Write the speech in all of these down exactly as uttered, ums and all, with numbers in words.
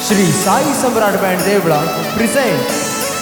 Shri Sai Samrat band Deola present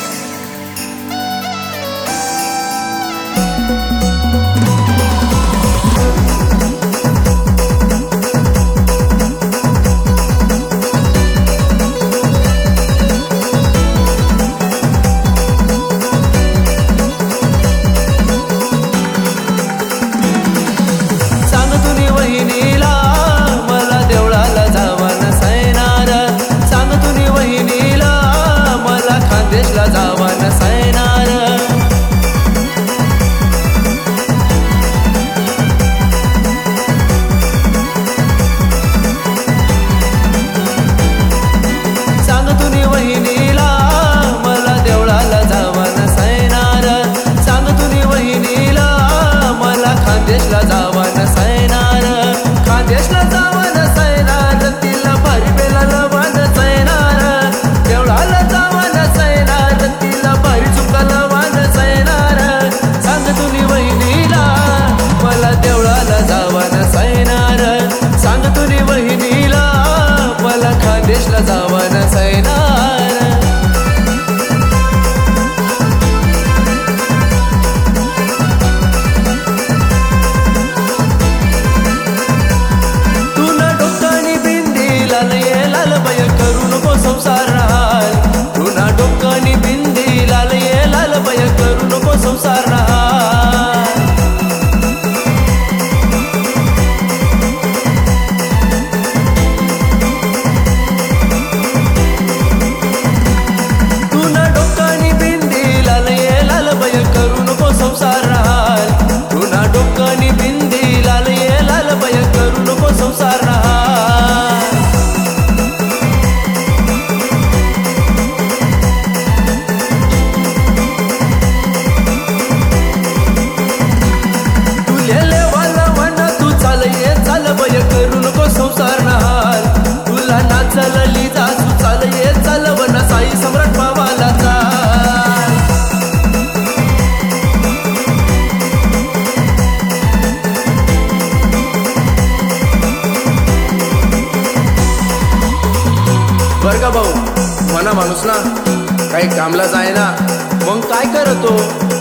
बर का भाऊ, मना माणूस ना काही कामला जाय ना, मग काय करतो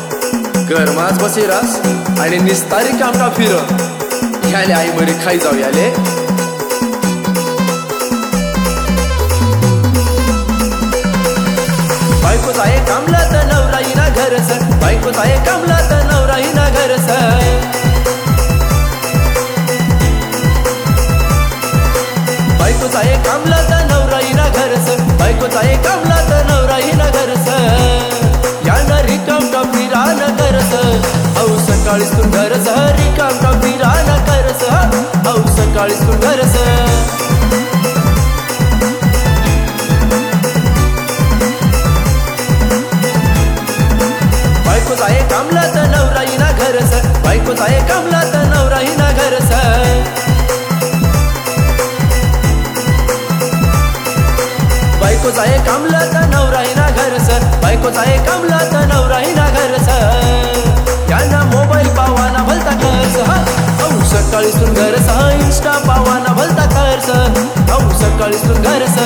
घरमाच बसी रास आणि निस्तारी कामटा फिर ह्याले आई मरी खाई जाऊ याले बायको जाय कामला तर नवराई ना घरस, बायको जाय कामला तर नवराई ना घरस, बायको जाय कामला तर नवराई ना घरस, बायको जाय कामला तर नवराई ना घरस, यानं रिकामटा फिरान करस, औ सकाळीस तू घरस, रिकामटा फिरान करस, औ सकाळीस तू घरस. बायको जाय कामला तर नवराई ना घरस, बायको जाय कामला तर नवराई ना घरस, बायको जाय कामला तर नवराई ना घरस, बायको जाय कामला तर नवराई ना घरस, यांना मोबाईल पावाना भलता खर्च, औ सकाळीसून घरस, इंस्टा पावाना भलता खर्च, औ सकाळीसून घरस.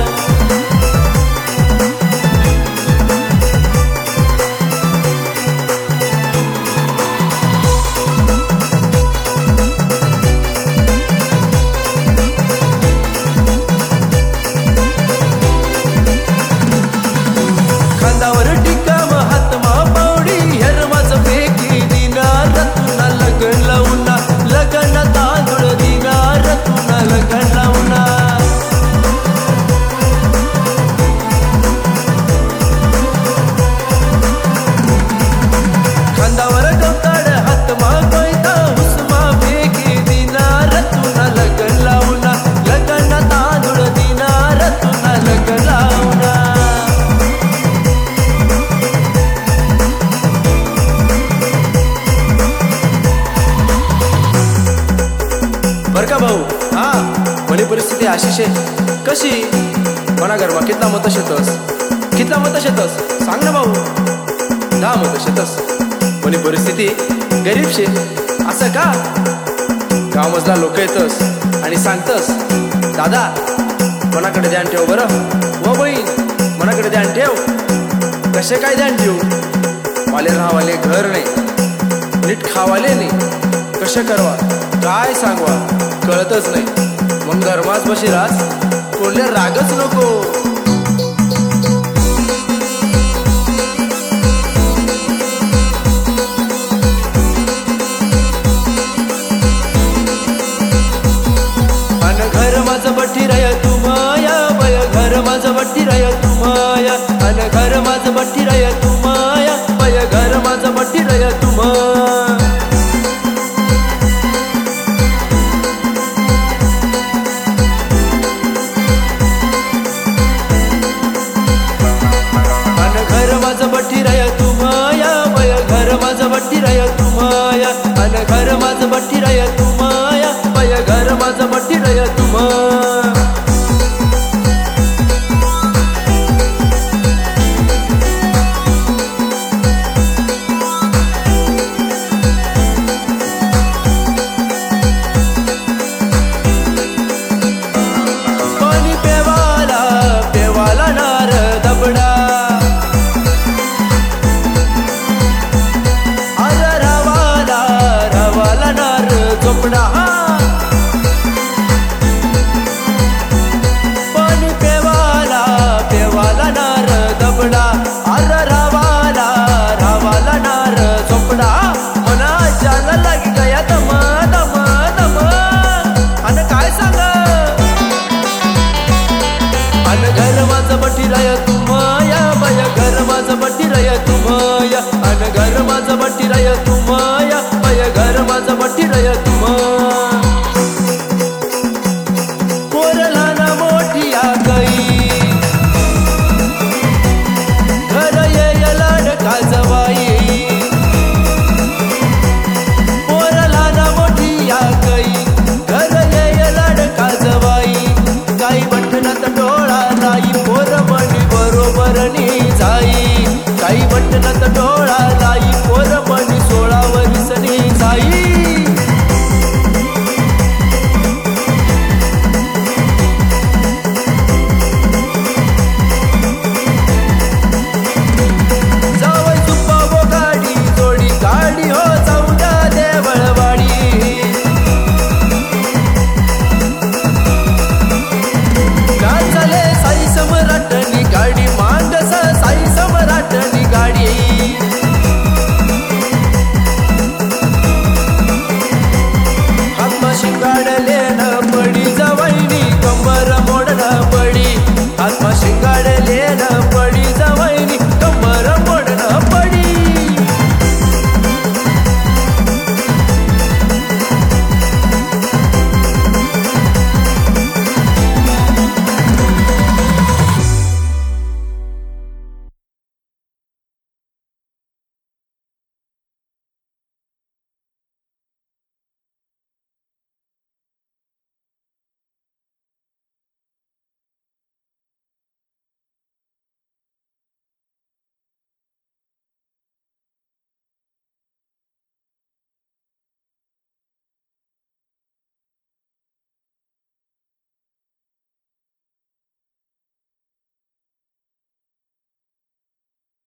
बर का भाऊ, हा मनी परिस्थिती अशी शे कशी मना घरमा कितना मत शेतस, कितना मत शेतस सांग ना भाऊ. दहा मत शेतस, मनी परिस्थिती गरीब शे असं का. गाव मजला लोक येतस आणि सांगतस दादा मनाकडे ध्यान ठेव बरं व बहीण, मनाकडे ध्यान ठेव. कसे काय ध्यान ठेवू? वाले राहावाले घर नाही, नीट खावाले नाही, कसे करवा काय सांगवा कळतच नाही. मग घरमाच बशी रास, कोणले रागच नको. अन घर माझं बट्टी राय तू माया, बय घर माझं बट्टी राय तू माया, अन घर माझं बट्टी राय तू माया, बय घर माझं बट्टी राय तू माया. घर माझं बट्टी राय तू माया, बय घर माझं बट्टी राय तू माया, अन घर माझं बट्टी राय तू माया, बय घर माझं बट्टी राय तू माया.